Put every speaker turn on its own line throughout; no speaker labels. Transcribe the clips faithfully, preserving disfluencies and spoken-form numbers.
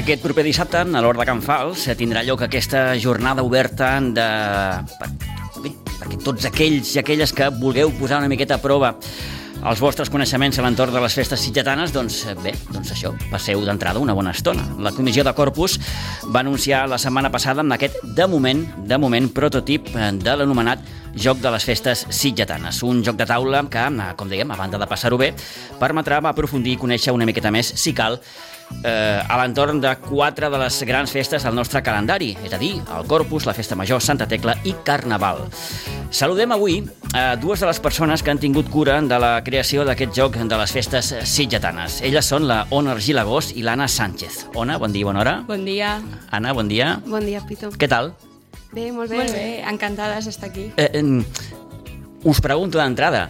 Aquest proper dissabte, a l'Hort de Can Fals, tindrà lloc aquesta jornada oberta de... Bé, perquè tots aquells i aquelles que vulgueu posar una miqueta a prova els vostres coneixements a l'entorn de les festes sitgetanes, doncs bé, doncs això, passeu d'entrada una bona estona. La Comissió de Corpus va anunciar la setmana passada amb aquest, de moment, de moment, prototip de l'anomenat Joc de les Festes Sitgetanes. Un joc de taula que, com dèiem, a banda de passar-ho bé, permetrà aprofundir i conèixer una miqueta més, si cal, eh, a l'entorn de quatre de les grans festes del nostre calendari, és a dir, el Corpus, la Festa Major, Santa Tecla i Carnaval. Saludem avui a dues de les persones que han tingut cura de la creació d'aquest joc de les festes sitgetanes. Elles són la Ona Argilagós i l'Anna Sánchez. Ona, bon dia, bona hora.
Bon dia.
Anna, bon dia.
Bon dia, Pito.
Què tal?
Bé, molt bé.
Molt bé, encantades d'estar aquí.
Eh, eh, us pregunto d'entrada,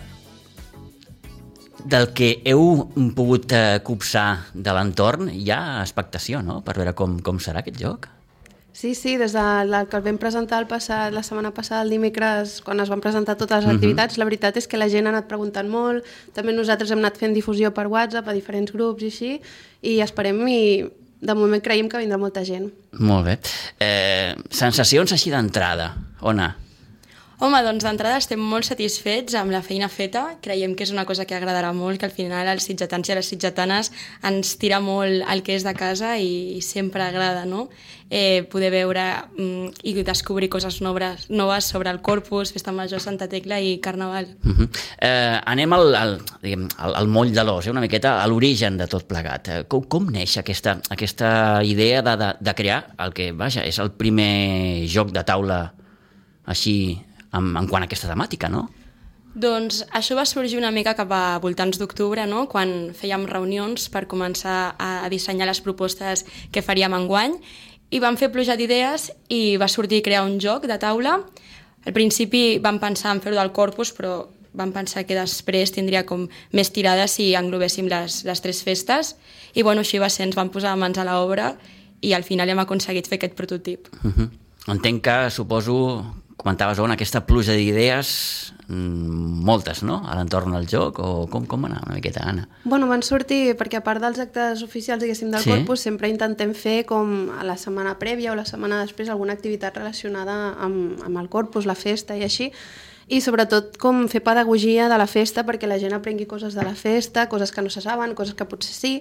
del que heu pogut eh, copsar de l'entorn, hi ha expectació, no?, per veure com, com serà aquest joc?
Sí, sí, des de la que el vam presentar el passat, la setmana passada, el dimecres, quan es van presentar totes les activitats, uh-huh. La veritat és que la gent ha anat preguntant molt, també nosaltres hem anat fent difusió per WhatsApp a diferents grups i així, i esperem i de moment creiem que vindrà molta gent.
Molt bé. Eh, sensacions així d'entrada, Ona?
Home, doncs d'entrada estem molt satisfets amb la feina feta, creiem que és una cosa que agradarà molt, que al final els sitgetans i les sitgetanes ens tira molt el que és de casa i sempre agrada, no?, eh, poder veure mm, i descobrir coses noves, noves sobre el Corpus, Festa Major, Santa Tecla i Carnaval.
Uh-huh. eh, anem al, al, diguem, al, al moll de l'os, eh, una miqueta a l'origen de tot plegat. Eh, com, com neix aquesta, aquesta idea de, de, de crear el que, vaja, és el primer joc de taula així en, en quant a aquesta temàtica, no?
Doncs això va sorgir una mica cap a voltants d'octubre, no?, quan fèiem reunions per començar a, a dissenyar les propostes que faríem enguany, i vam fer pluja d'idees i va sortir crear un joc de taula. Al principi vam pensar en fer-ho del Corpus, però vam pensar que després tindria com més tirada si englobéssim les, les tres festes, i bueno, així va ser, ens vam posar mans a l'obra i al final hem aconseguit fer aquest prototip.
Uh-huh. Entenc que, suposo, comentaves on aquesta pluja d'idees, moltes, no?, a l'entorn del joc, o com, com va anar una miqueta, Anna?
Bueno, van sortir, perquè a part dels actes oficials, diguéssim, del sí? Corpus, sempre intentem fer com a la setmana prèvia o la setmana després alguna activitat relacionada amb, amb el Corpus, la festa i així, i sobretot com fer pedagogia de la festa perquè la gent aprengui coses de la festa, coses que no se saben, coses que potser sí,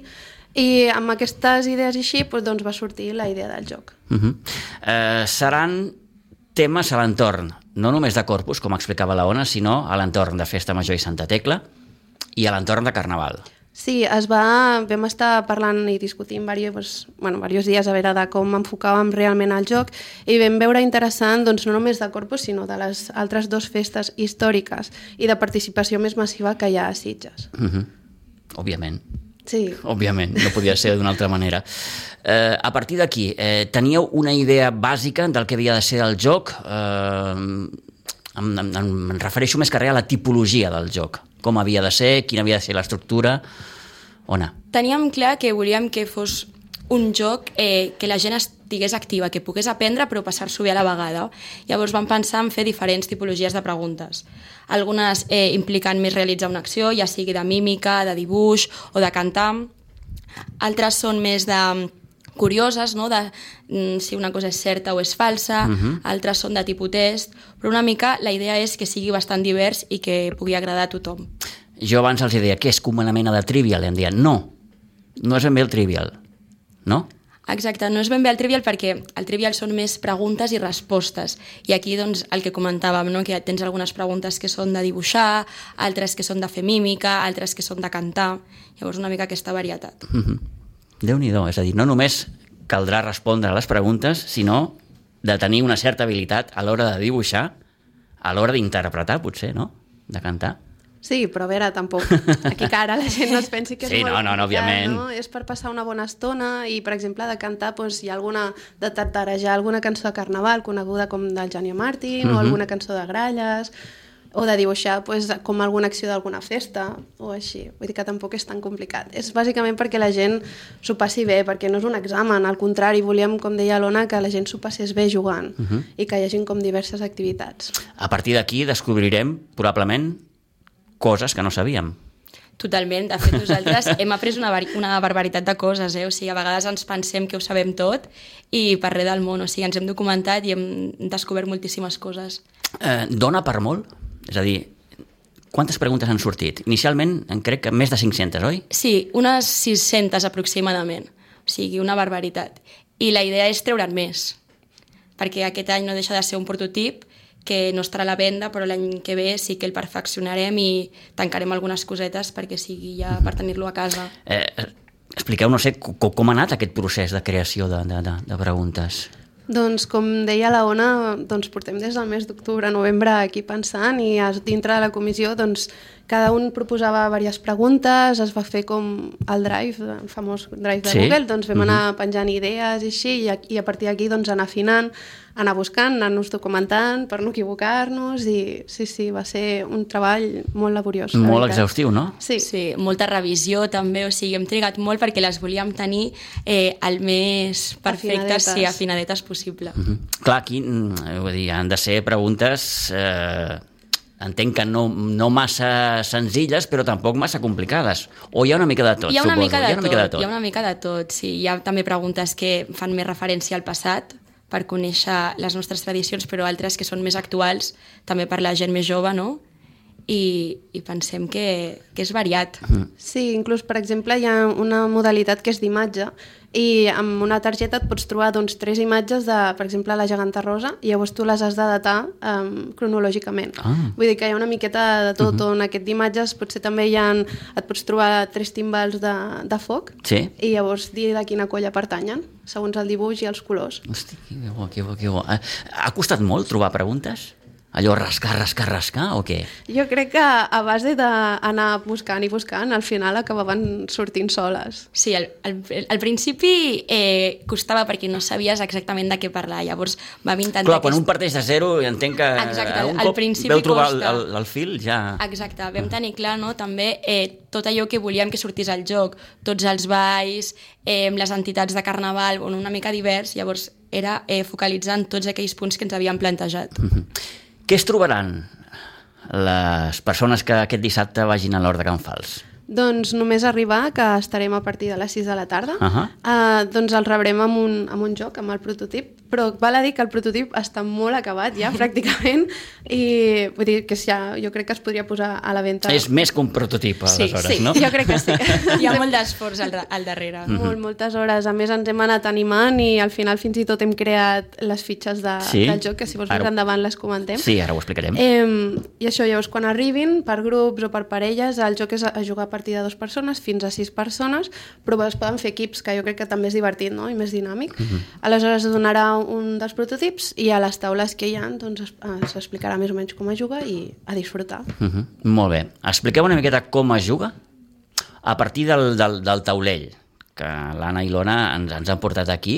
i amb aquestes idees així doncs va sortir la idea del joc.
Uh-huh. eh, seran temes a l'entorn, no només de Corpus, com explicava la Ona, sinó a l'entorn de Festa Major i Santa Tecla i a l'entorn de Carnaval.
Sí, es va, vam estar parlant i discutint diversos, bueno, diversos dies a veure de com enfocàvem realment el joc i vam veure interessant doncs, no només de Corpus, sinó de les altres dues festes històriques i de participació més massiva que hi ha a Sitges.
Uh-huh. Òbviament.
Sí.
Òbviament, no podia ser d'una altra manera. Eh, a partir d'aquí, eh, teníeu una idea bàsica del que havia de ser el joc? Eh, em, em, em refereixo més que res a la tipologia del joc. Com havia de ser, quina havia de ser l'estructura? Ona?
Teníem clar que volíem que fos un joc eh, que la gent estigués activa, que pogués aprendre però passar-s'ho bé a la vegada. Llavors vam pensar en fer diferents tipologies de preguntes. Algunes eh, implicant més realitzar una acció, ja sigui de mímica, de dibuix o de cantar. Altres són més de curioses, no?, de mm, si una cosa és certa o és falsa. Uh-huh. Altres són de tipus test, però una mica la idea és que sigui bastant divers i que pugui agradar a tothom.
Jo abans els deia, què és com una mena de trivial? I em deien, no, no és ben bé el trivial, no?
Exacte, no és ben bé el trivial perquè el trivial són més preguntes i respostes. I aquí, doncs, el que comentàvem, no?, que tens algunes preguntes que són de dibuixar, altres que són de fer mímica, altres que són de cantar. Llavors, una mica aquesta varietat.
Mm-hmm. Déu-n'hi-do, és a dir, no només caldrà respondre a les preguntes, sinó de tenir una certa habilitat a l'hora de dibuixar, a l'hora d'interpretar, potser, no?, de cantar.
Sí, però a veure, tampoc, aquí que ara la gent no es pensi que és
sí,
molt
no, no, no, òbviament.
No? És per passar una bona estona i, per exemple, de cantar, doncs, hi ha alguna, de tartarejar alguna cançó de Carnaval coneguda com del Geni Martin, uh-huh. o alguna cançó de Gralles, o de dibuixar doncs, com alguna acció d'alguna festa, o així. Vull dir que tampoc és tan complicat. És bàsicament perquè la gent s'ho passi bé, perquè no és un examen, al contrari, volíem, com deia l'Ona, que la gent s'ho passés bé jugant, uh-huh. i que hi hagi com diverses activitats.
A partir d'aquí descobrirem, probablement, coses que no sabíem.
Totalment. De fet, nosaltres hem après una, bar una barbaritat de coses, eh? O sigui, a vegades ens pensem que ho sabem tot i per res del món. O sigui, ens hem documentat i hem descobert moltíssimes coses.
Eh, dona per molt? És a dir, quantes preguntes han sortit? Inicialment, en crec que més de cinc-centes, oi?
Sí, unes sis-centes aproximadament. O sigui, una barbaritat. I la idea és treure'n més, perquè aquest any no deixa de ser un prototip que no estarà a la venda, però l'any que ve sí que el perfeccionarem i tancarem algunes cosetes perquè sigui ja per tenir-lo a casa.
Eh, expliqueu, no sé, com, com ha anat aquest procés de creació de, de, de, de preguntes?
Doncs, com deia la Ona, doncs portem des del mes d'octubre, novembre aquí pensant i dintre de la comissió doncs, cada un proposava diverses preguntes, es va fer com el Drive, el famós Drive de
sí?
Google, doncs vam anar
uh-huh.
penjant idees i així, i a, i a partir d'aquí doncs, anar afinant, anar buscant, anar-nos documentant per no equivocar-nos i sí, sí, va ser un treball molt laboriós.
Molt exhaustiu, no?
Sí.
Sí, molta revisió també, o sigui, hem trigat molt perquè les volíem tenir eh, el més perfectes, sí, afinadetes possible.
Uh-huh. Clar, aquí vull dir, han de ser preguntes... Eh... entenc que no, no massa senzilles, però tampoc massa complicades. O hi ha una mica de tot,
hi ha una
suposo.
Mica de
hi ha una mica de
tot,
tot.
Hi ha una mica de tot, sí. Hi ha també preguntes que fan més referència al passat, per conèixer les nostres tradicions, però altres que són més actuals, també per la gent més jove, no? I, i pensem que, que és variat.
Sí, inclús, per exemple, hi ha una modalitat que és d'imatge i amb una targeta et pots trobar doncs, tres imatges de, per exemple, la geganta rosa i llavors tu les has de datar um, cronològicament. Ah. Vull dir que hi ha una miqueta de tot, uh-huh. on aquest d'imatges potser també hi ha, et pots trobar tres timbals de, de foc
sí?
I llavors dir de quina colla pertanyen, segons el dibuix i els colors.
Hosti, que bo, que bo, que bo. Ha costat molt trobar preguntes? Allò rascar, rascar, rascar, o què?
Jo crec que a base d'anar buscant i buscant, al final acabaven sortint soles.
Sí, al, al, al principi eh, costava perquè no sabies exactament de què parlar, llavors vam intentar...
Clar, quan un parteix de zero, entenc que
exacte,
un
al
cop
principi
veu trobar el,
costa.
el, el fil, ja...
Exacte, vam tenir clar, no?, també eh, tot allò que volíem que sortís al joc, tots els balls, eh, les entitats de carnaval, on una mica divers, llavors era eh, focalitzant tots aquells punts que ens havíem plantejat.
Mm-hmm. Què es trobaran les persones que aquest dissabte vagin a l'Hort de Can Fals?
Doncs només arribar, que estarem a partir de les sis de la tarda,
uh-huh.
eh, doncs el rebrem amb un, amb un joc, amb el prototip, però val a dir que el prototip està molt acabat ja, pràcticament, i vull dir que ja, jo crec que es podria posar a la venda.
És més que un prototip, aleshores,
sí, sí,
no?
Sí, jo crec que sí.
Hi ha molt d'esforç al, al darrere.
Mm-hmm. Molt, moltes hores. A més, ens hem anat animant i al final fins i tot hem creat les fitxes de,
sí?
del joc, que si vols ara... més endavant les comentem.
Sí, ara ho explicarem.
Eh, I això, llavors, quan arribin, per grups o per parelles, el joc és a jugar a partir de dues persones, fins a sis persones, però es poden fer equips, que jo crec que també és divertit, no?, i més dinàmic. Mm-hmm. Aleshores es donarà un dels prototips i a les taules que hi ha doncs, s'explicarà més o menys com es juga i a disfrutar.
Mm-hmm. Molt bé. Expliqueu una miqueta com es juga a partir del, del, del taulell, que l'Anna i l'Ona ens, ens han portat aquí.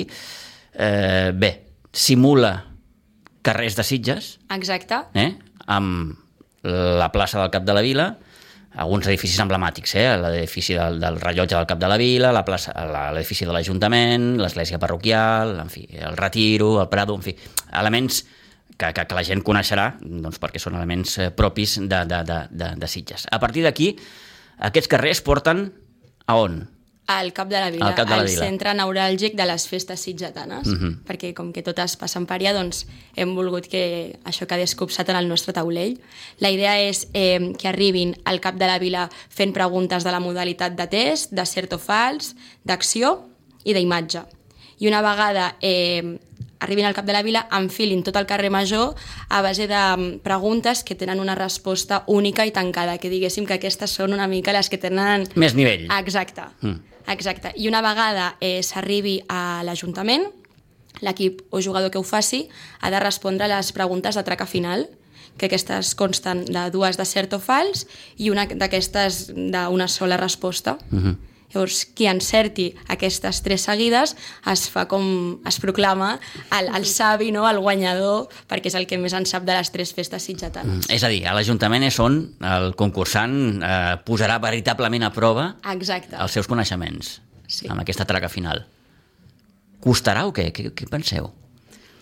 Eh, bé, simula carrers de Sitges.
Exacte.
Eh? Amb la plaça del Cap de la Vila, alguns edificis emblemàtics, eh? L'edifici del, del rellotge del Cap de la Vila, la plaça, l'edifici de l'Ajuntament, l'església parroquial, en fi, el Retiro, el Prado, en fi, elements que, que, que la gent coneixerà, doncs perquè són elements propis de, de, de, de, de Sitges. A partir d'aquí, aquests carrers porten a on?
Al Cap de la Vila,
de la
al
Vila.
centre neuràlgic de les festes sitgetanes, uh-huh. perquè com que totes passen per allà, doncs hem volgut que això quedés copsat en el nostre taulell. La idea és eh, que arribin al Cap de la Vila fent preguntes de la modalitat de test, de cert o fals, d'acció i d'imatge. I una vegada eh, arribin al Cap de la Vila, enfilin tot el carrer Major a base de preguntes que tenen una resposta única i tancada, que diguéssim que aquestes són una mica les que tenen...
Més nivell.
Exacte.
Mm.
Exacte. I una vegada eh, s'arribi a l'Ajuntament, l'equip o jugador que ho faci ha de respondre a les preguntes de traca final, que aquestes consten de dues de cert o fals i una d'aquestes d'una sola resposta. Mm-hmm. Llavors, qui encerti aquestes tres seguides es fa com es proclama el, el savi, no? El guanyador, perquè és el que més en sap de les tres festes sitgetanes.
Mm, és a dir, a l'Ajuntament és on el concursant eh, posarà veritablement a prova
Exacte.
els seus coneixements,
sí.
amb aquesta traca final. Costarà o què? Què, què penseu?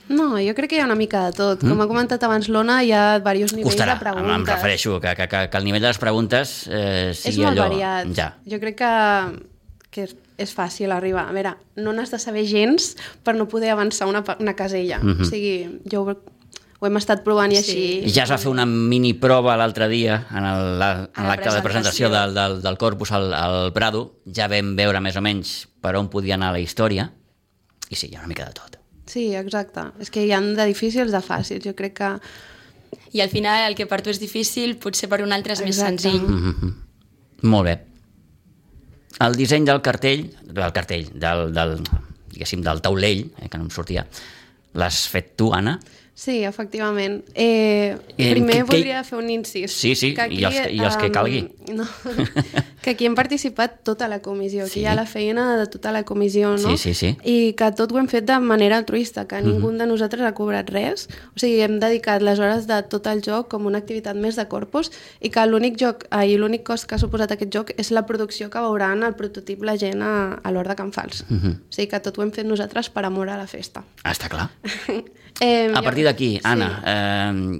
No, jo crec que hi ha una mica de tot. Com ha comentat abans l'Ona, hi ha diversos nivells
Costarà,
de preguntes.
em, em refereixo que, que, que, que el nivell de les preguntes eh, sigui
és molt
allò...
variat.
Ja.
Jo crec que, que és, és fàcil arribar. A veure, no n'has de saber gens per no poder avançar una, pa- una casella.
Mhm.
O sigui, jo ho, ho hem estat provant i així...
I ja es va fer una mini prova l'altre dia en el- la- en
A la
l'acte de presentació
presentació.
del, del, del Corpus al, al Prado. Ja vam veure més o menys per on podia anar la història i sí, hi ha una mica de tot.
Sí, exacte. És que hi ha de difícils de fàcils. Jo crec que...
I al final el que per tu és difícil potser per un altre és més
Exacte.
senzill.
Mm -hmm. Molt bé. El disseny del cartell, del cartell, del, del, diguéssim, del taulell, eh, que no em sortia, l'has fet tu, Anna?
Sí, efectivament. Eh,
Eh,
primer
que- que-
voldria fer un incís.
Sí, sí, i els que- i els que
em,
calgui.
No, que aquí hem participat tota la comissió, aquí
Sí.
hi ha la feina de tota la comissió, no?
Sí, sí, sí.
I que tot ho hem fet de manera altruista, que ningú
Mhm.
de nosaltres ha cobrat res. O sigui, hem dedicat les hores de tot el joc com una activitat més de Corpus i que l'únic joc eh, i l'únic cost que ha suposat aquest joc és la producció que veuran el prototip la gent a, a l'Hort de Can Fals.
Mhm.
O sigui que tot ho hem fet nosaltres per amor a la festa.
Ah, està clar.
Eh,
A
jo-
partir d'aquí,
sí.
Anna, eh,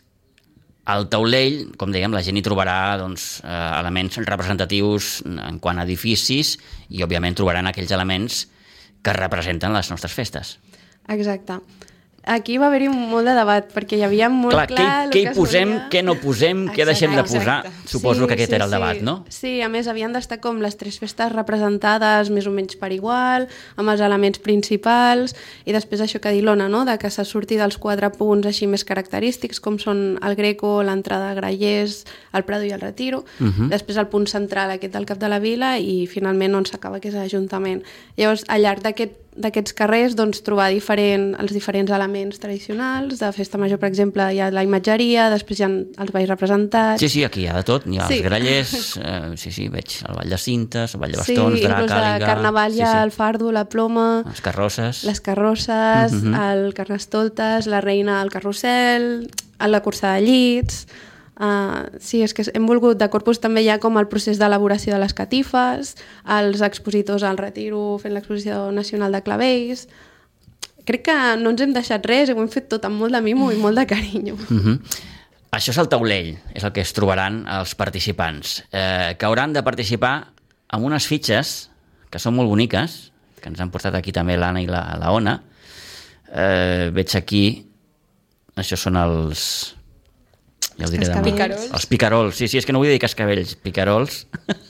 al taulell, com dèiem, la gent hi trobarà doncs, eh, elements representatius en quant a edificis i, òbviament, trobaran aquells elements que representen les nostres festes.
Exacte. Aquí va haver-hi molt de debat, perquè hi havia molt
Clar,
clar...
què,
el
què
que
hi
es
posem,
volia.
què no posem, què deixem de posar?
Exacte.
Suposo que aquest
Sí,
era el
sí,
debat,
sí.
no?
Sí, a més havien d'estar com les tres festes representades més o menys per igual, amb els elements principals, i després això que ha dit l'Ona, no? De que se surti dels quatre punts així més característics, com són el Greco, l'entrada a Grallers, el Prado i el Retiro,
Mhm.
després el punt central aquest del cap de la vila i finalment on s'acaba que és l'Ajuntament. Llavors, al llarg d'aquest d'aquests carrers doncs, trobar diferent, els diferents elements tradicionals. De Festa Major, per exemple, hi ha la imatgeria, després hi ha els balls representats.
Sí, sí, aquí hi ha de tot. Hi ha
Sí.
els grallers, eh, sí, sí, veig el Ball de Cintes, el Ball de
Sí,
Bastons, Drac,
inclús de
Àliga...
Carnaval hi ha
sí,
el fardo, la ploma,
sí. Les carrosses...
les carrosses,
Mhm.
el carnestoltes, la reina al carrusel, la cursa de llits... Uh, sí, és que hem volgut, de Corpus també hi ha com el procés d'elaboració de les catifes, els expositors al Retiro fent l'exposició nacional de clavells... Crec que no ens hem deixat res, ho hem fet tot amb molt de mimo i molt de carinyo.
Mhm. Això és el taulell, és el que es trobaran els participants, eh, que hauran de participar amb unes fitxes que són molt boniques, que ens han portat aquí també l'Anna i la, la Ona. Eh, veig aquí, això són els... Ja ho diré demà.
Picarols.
Els picarols, sí, sí, és que no vull dir cascavells, picarols.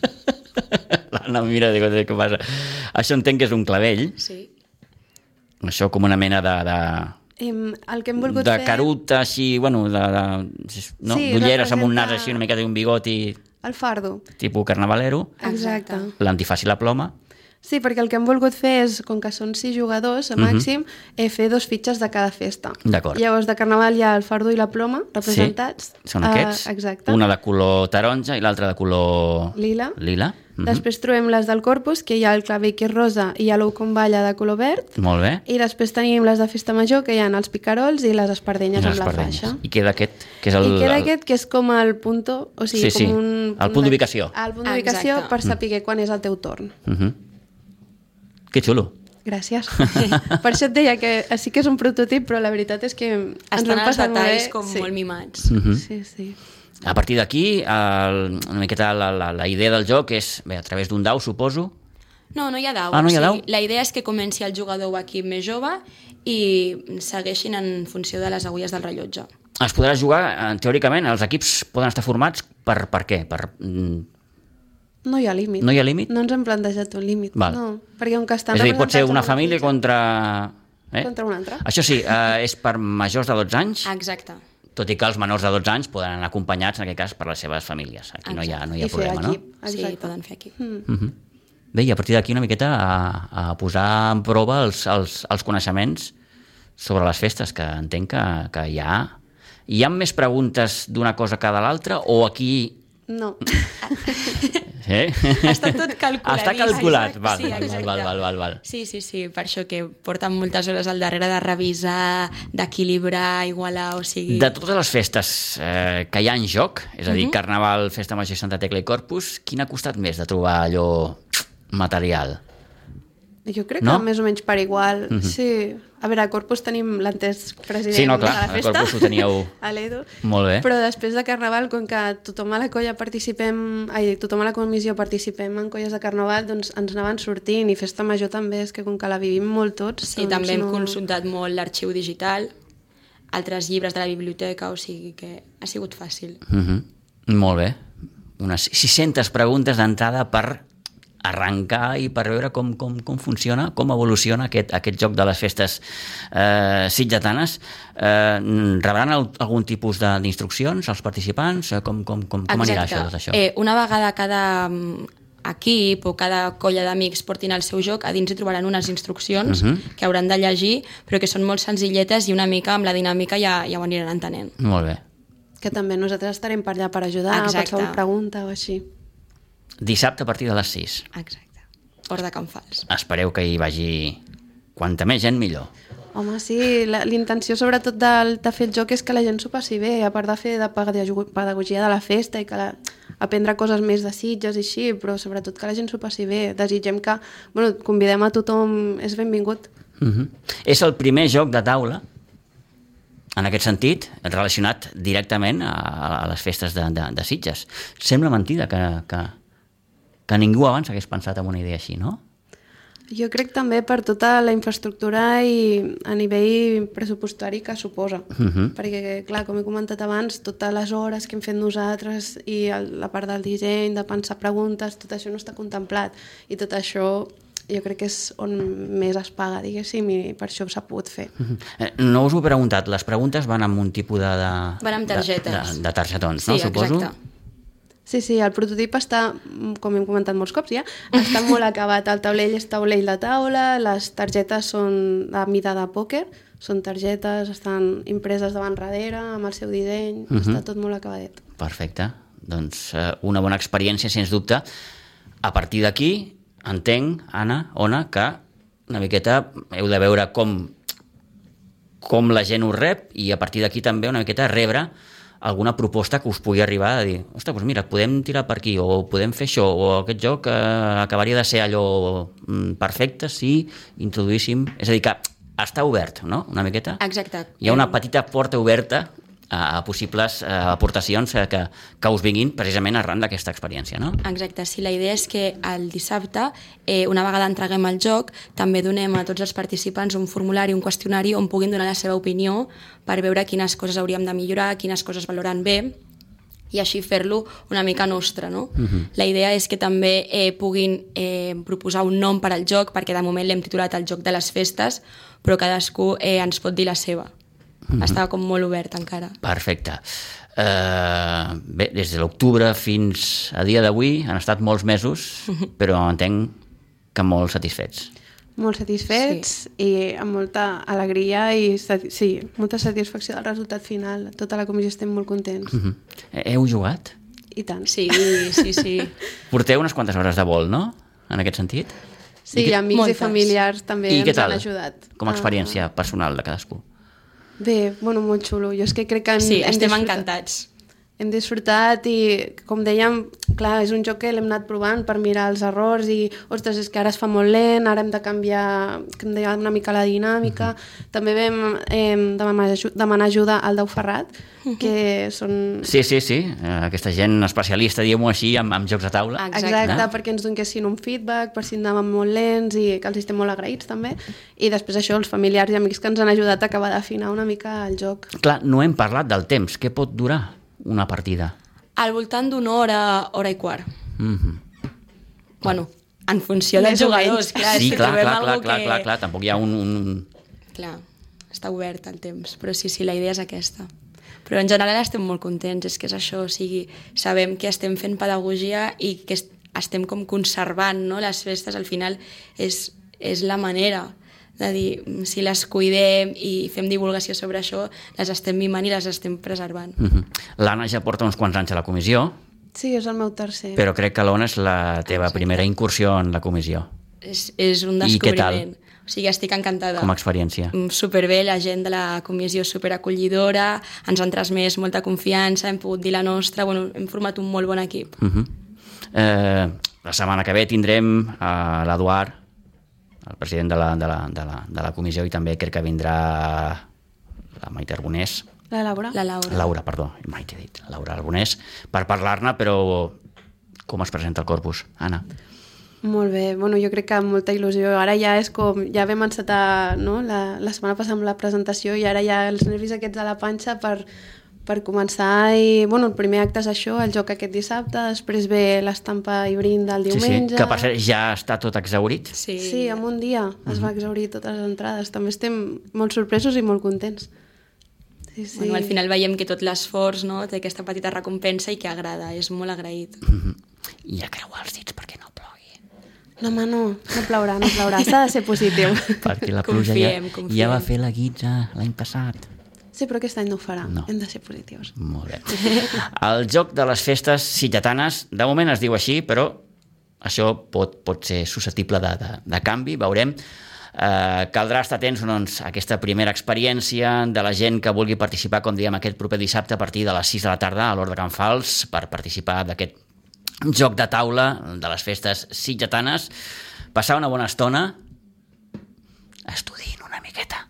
L'Anna mira, dic, què passa? Això entenc que és un clavell,
Sí.
això com una mena de... de
Em, el que hem volgut
de
fer...
caruta així, bueno, de, de, no?
Sí,
d'ulleres amb un nas
representa-
així, una mica d'un bigoti
El fardo.
tipus carnavalero,
Exacte.
l'antifàs i la ploma.
Sí, perquè el que hem volgut fer és, com que són sis jugadors a màxim, eh, fer dos fitxes de cada festa.
D'acord.
Llavors, de Carnaval hi ha el fardo i la ploma representats.
Sí, són aquests.
Uh, exacte.
Una de color taronja i l'altra de color...
Lila.
Lila. Mhm.
Després trobem les del Corpus, que hi ha el clavell que és rosa i hi ha l'ou com balla de color verd.
Molt bé.
I després tenim les de Festa Major, que hi ha els picarols i les espardenyes
I
amb
les
la
espardenyes.
faixa.
I queda aquest, que és el...
I queda
el-
aquest, que és com el punto... O sigui,
Sí, sí,
com un
el punt
de-
d'ubicació.
El punt d'ubicació
Exacte.
per saber quan és el teu torn.
Mhm. Que xulo.
Gràcies. Per això et deia que sí que és un prototip, però la veritat és que ens ho
Estan
hem
els
passat molt
detalls
bé.
com
sí.
molt mimats.
Mhm.
Sí, sí.
A partir d'aquí, el- una miqueta la, la, la idea del joc és, bé, a través d'un dau, suposo.
No, no hi ha dau.
Ah, no hi ha
O sigui,
dau?
La idea és que comenci el jugador o equip més jove i segueixin en funció de les agulles del rellotge.
Es podrà jugar, eh, teòricament, els equips poden estar formats per, per què? Per, mm,
No hi ha límit.
No hi ha límit?
No ens hem plantejat un límit.
Val.
No, perquè com que estan
és a dir, pot ser
representats
una
amb
família
fitxa-
contra... Eh?
Contra una altra.
Això sí, eh, és per majors de dotze anys,
Exacte.
tot i que els menors de dotze anys poden anar acompanyats, en aquest cas, per les seves famílies. Aquí no hi ha, no hi ha
I fer
problema,
equip.
no?
Sí,
Exacte.
poden fer equip.
Mm.
Mhm. Bé, i a partir d'aquí una miqueta a, a posar en prova els, els, els coneixements sobre les festes, que entenc que, que hi ha... Hi ha més preguntes d'una cosa que de l'altra, o aquí...
No.
Eh?
Està tot calculadíssim.
Està calculat, val,
Sí,
val,
exacte.
val, val, val, val.
Sí, sí, sí, per això que porten moltes hores al darrere de revisar, d'equilibrar, igualar, o sigui...
De totes les festes eh, que hi ha en joc, és a dir, Carnaval, Festa Major, Santa Tecla i Corpus, quin ha costat més de trobar allò material?
Jo crec
No?
que més o menys per igual. Sí. A veure, a Corpus tenim l'entès president
Sí, no, clar,
de la
a
festa.
Corpus ho teníeu
a l'Edu.
molt bé.
Però després de Carnaval, com que tothom a la colla participem, ai, tothom a la comissió participem en colles de Carnaval, doncs ens anaven sortint, i Festa Major també, és que com que la vivim molt tots...
Sí,
doncs
també hem
no...
consultat molt l'arxiu digital, altres llibres de la biblioteca, o sigui que ha sigut fàcil.
Uh-huh. Molt bé. Unes sis-centes preguntes d'entrada per arrencar i per veure com, com, com funciona, com evoluciona aquest, aquest joc de les festes eh, sitgetanes. Eh, rebran el, algun tipus de- d'instruccions als participants? Eh, Com, com, com, com anirà això, tot això?
Eh, una vegada cada mm, equip o cada colla d'amics portin el seu joc, a dins hi trobaran unes instruccions
Mhm.
que hauran de llegir, però que són molt senzilletes i una mica amb la dinàmica ja, ja ho aniran entenent.
Molt bé.
Que també nosaltres estarem per allà per ajudar,
Exacte.
qualsevol pregunta o així.
Dissabte a partir de les sis.
Exacte. Hort de Can Fals.
Espereu que hi vagi quanta més gent millor.
Home, sí, la- l'intenció sobretot de, de fer el joc és que la gent s'ho passi bé, a part de fer de pedago- pedagogia de la festa i que la, aprendre coses més de Sitges i així, però sobretot que la gent s'ho passi bé. Desitgem que, bueno, convidem a tothom, és benvingut.
Uh-huh. És el primer joc de taula, en aquest sentit, relacionat directament a, a les festes de, de, de Sitges. Sembla mentida que, que, que ningú abans hagués pensat en una idea així, no?
Jo crec també per tota la infraestructura i a nivell pressupostari que suposa.
Mhm.
Perquè, clar, com he comentat abans, totes les hores que hem fet nosaltres i el, la part del disseny, de pensar preguntes, tot això no està contemplat. I tot això jo crec que és on més es paga, diguéssim, i per això s'ha pogut fer.
Uh-huh. Eh, no us ho he preguntat, les preguntes van amb un tipus de... de
Van amb targetes.
De, de, de targetons,
Sí,
no? Suposo?
exacte.
Sí, sí, el prototip està, com hem comentat molts cops ja, està molt acabat. El taulell és taulell de taula, les targetes són de mida de pòquer, són targetes, estan impreses davant darrere, amb el seu disseny,
Mhm.
està tot molt acabadet.
Perfecte. Doncs eh, una bona experiència, sens dubte. A partir d'aquí, entenc, Anna, Ona, que una miqueta heu de veure com, com la gent us rep i a partir d'aquí també una miqueta rebre alguna proposta que us pugui arribar a dir, ostres, doncs mira, podem tirar per aquí o podem fer això, o aquest joc eh, acabaria de ser allò mm, perfecte si introduíssim... És a dir, que està obert, no?, una miqueta.
Exacte.
Hi ha una petita porta oberta a possibles eh, aportacions eh, que, que us vinguin precisament arran d'aquesta experiència, no?
Exacte, sí, la idea és que el dissabte, eh, una vegada entreguem el joc, també donem a tots els participants un formulari, un qüestionari on puguin donar la seva opinió per veure quines coses hauríem de millorar, quines coses valoren bé, i així fer-lo una mica nostre, no? Uh-huh. La idea és que també eh, puguin eh, proposar un nom per al joc, perquè de moment l'hem titulat el joc de les festes, però cadascú eh, ens pot dir la seva. Uh-huh. Està com molt obert encara.
Perfecte. Uh, bé, des de l'octubre fins a dia d'avui han estat molts mesos, però entenc que molt satisfets.
Molt satisfets sí. I amb molta alegria i sí, molta satisfacció del resultat final. Tota la comissió estem molt contents.
Uh-huh. Heu jugat?
I tant.
Sí, sí, sí.
Porteu unes quantes hores de vol, no?, en aquest sentit?
Sí,
I que...
amics
Moltes.
i familiars també
I
ens
què tal?
han ajudat.
Com a experiència personal de cadascú?
Bé, bueno, molt xulo. Jo és que crec que... Hem,
Sí,
hem
estem
disfrutat.
encantats.
Hem disfrutat i, com dèiem, clar, és un joc que l'hem anat provant per mirar els errors i, ostres, és que ara es fa molt lent, ara hem de canviar, com deia, una mica la dinàmica. Uh-huh. També vam eh, demanar, demanar ajuda al Dau Ferrat, que són...
Sí, sí, sí. Eh, aquesta gent especialista, diguem-ho així, amb, amb jocs de taula.
Exacte.
Exacte, perquè ens donessin un feedback, per si anàvem molt lents i que els estem molt agraïts també. I després això, els familiars i amics que ens han ajudat a acabar d'afinar una mica el joc.
Clar, no hem parlat del temps. Què pot durar una partida?
Al voltant d'una hora, hora i quart.
Mm-hmm.
Bueno, en funció dels
Més o
jugadors,
menys.
clar.
Sí,
si
clar,
trobem
clar, clar,
algú
clar,
que...
clar, clar, tampoc hi ha un... un...
Clar, està obert el temps, però sí, sí, la idea és aquesta. Però en general estem molt contents, és que és això, o sigui, sabem que estem fent pedagogia i que est estem com conservant, no?, les festes, al final és, és la manera de dir, si les cuidem i fem divulgació sobre això, les estem mimant i les estem preservant.
Mm-hmm. L'Anna ja porta uns quants anys a la comissió,
Sí, és el meu tercer.
però crec que l'Ona és la teva primera incursió en la comissió.
És, és un
I què tal?
descobriment. O sigui, estic encantada.
Com a experiència.
Mm, Superbé, la gent de la comissió superacollidora, ens han transmès molta confiança, hem pogut dir la nostra, bueno, hem format un molt bon equip.
Uh-huh. eh, la setmana que ve tindrem a l'Eduard, el president de la, de, la, de, la, de la comissió, i també crec que vindrà la Maite Arbonés.
La Laura?
La Laura.
Laura, perdó, mai t'he dit, Laura Arbonés, per parlar-ne, però com es presenta el corpus? Anna?
Molt bé, bueno, jo crec que amb molta il·lusió. Ara ja és com, ja vam encetar, no?, la, la setmana passada amb la presentació i ara ja els nervis aquests a la panxa per, per començar. I, bueno, el primer acte és això, el joc aquest dissabte, després ve l'estampa i brind del diumenge.
Sí, sí, que per cert ja està tot exhaurit.
Sí,
Sí, en un dia es va exaurir totes les entrades. També estem molt sorpresos i molt contents. Sí, sí.
Bueno, al final veiem que tot l'esforç, no, té aquesta petita recompensa i que agrada, és molt agraït.
Mm-hmm. I a creuar els dits perquè no plogui.
No, home, no, no plourà, no plourà, s'ha de ser positiu.
Perquè la pluja ja,
Confiem, confiem.
ja va fer la guitza l'any passat.
Sí, però aquest any no ho farà,
No.
hem de ser positius.
Molt bé. El joc de les festes sitgetanes, de moment es diu així, però això pot, pot ser susceptible de, de, de canvi, veurem. Eh, caldrà estar atents, doncs, a aquesta primera experiència de la gent que vulgui participar, com diem, aquest proper dissabte a partir de les sis de la tarda a l'Hort de Can Fals, per participar d'aquest joc de taula de les festes sitgetanes, passar una bona estona estudiant una miqueta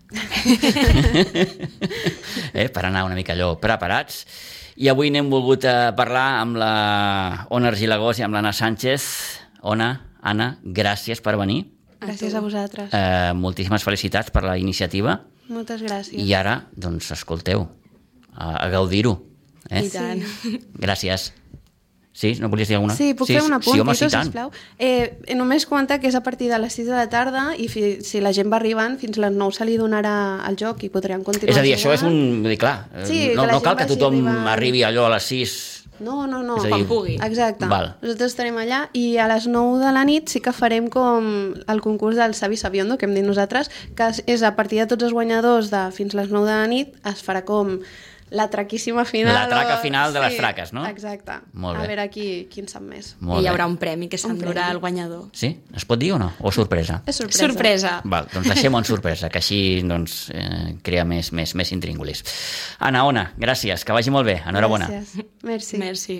eh, per anar una mica allò preparats. I avui n'hem volgut eh, parlar amb la Ona Argilagós i amb l'Anna Sánchez. Ona, Anna, gràcies per venir.
Gràcies a vosaltres.
Eh, moltíssimes felicitats per la iniciativa.
Moltes gràcies.
I ara, doncs, escolteu, a, a gaudir-ho. Eh?
I tant.
Gràcies. Sí? No volies dir alguna?
Sí, puc fer un apunt,
sí, home,
Tito,
sí, tant.
sisplau? Eh, només comentar que és a partir de les sis de la tarda i fi, si la gent va arribant, fins a les nou se li donarà el joc i podran continuar
És a dir, això és
jugant.
un... Vull dir, clar,
Sí,
no,
que la
no cal
gent
que
vagi
tothom
arribant.
arribi allò a les sis.
No, no, no.
És a dir,
quan pugui.
Exacte.
Val.
Nosaltres estarem allà i a les nou de la nit sí que farem com el concurs del Savi Sabiondo, que hem dit nosaltres, que és a partir de tots els guanyadors de fins les nou de la nit, es farà com la traquíssima final.
La traca
o-
final de les traques, no?
Exacte.
Molt bé.
A veure qui, qui en sap més.
Molt
I hi
bé.
haurà un premi que s'endurà
premi.
el guanyador.
Sí? Es pot dir o no? O sorpresa?
És sorpresa.
Sorpresa.
Val, doncs deixem-ho en sorpresa, que així doncs, eh, crea més, més, més intríngulis. Anna, Ona, gràcies, que vagi molt bé. Enhorabona.
Gràcies. Merci.
Merci.